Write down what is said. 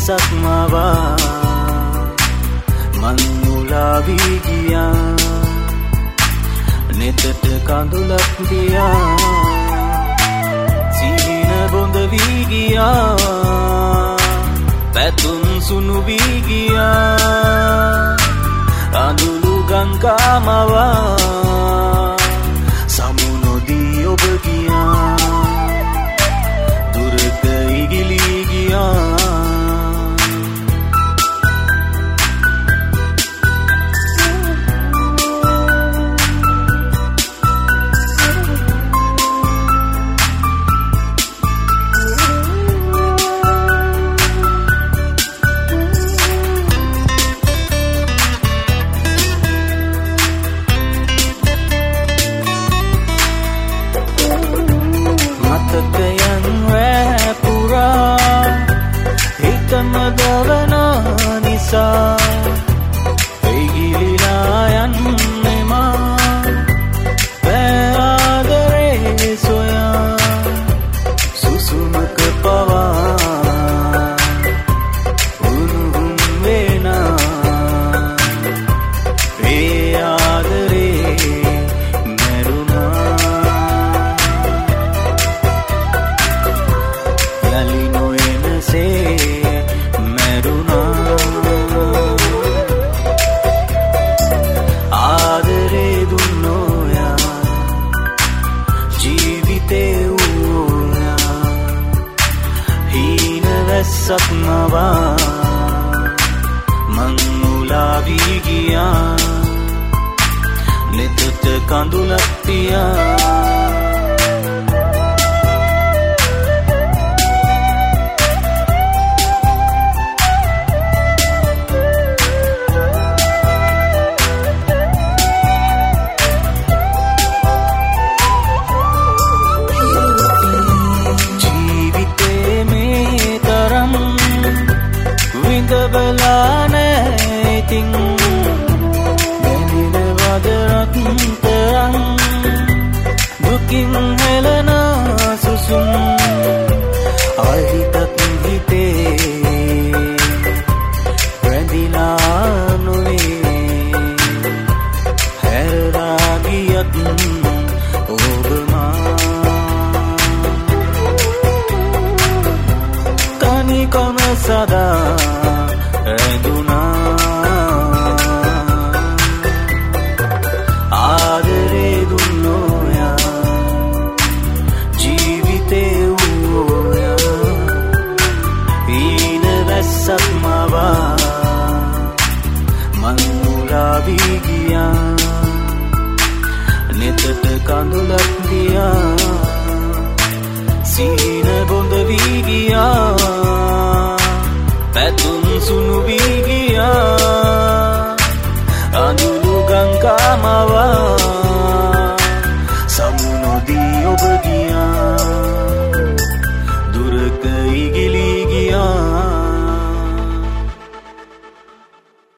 වැස්සක් මවා මන් මුලා වී ගියා නෙතට කඳුලක් දියා සීන බොඳ වී ගියා පැතුම් සුණු වී ගියා අඳුළු ගංගා මවා සමුනොදී ඔබ ගියා දුරට ඉගිලී ගියා වැස්සක් මවා මන් මුලා වී ගියා නෙතට කඳුලක් තියා ඉතින් දැනෙනවද රත්තරන් දුකින් හෙලන සුසුම් අහිතත් හිතේ රැඳිලා නොවේ හැරලා ගියත් ඔබමා තනිකම සදා රැඳුනා ආදරේ දුන්නෝයා ජීවිතේ වූයා ඊන වැස්සක් මවා මන් මුලා වී ගියා නෙතට කඳුලක් දියා සීන බොඳ වී ගියා පැතුම් සුණු වී ගියා අඳුළු ගංගා මවා සමුනොදී ඔබ ගියා දුරක ඉගිලී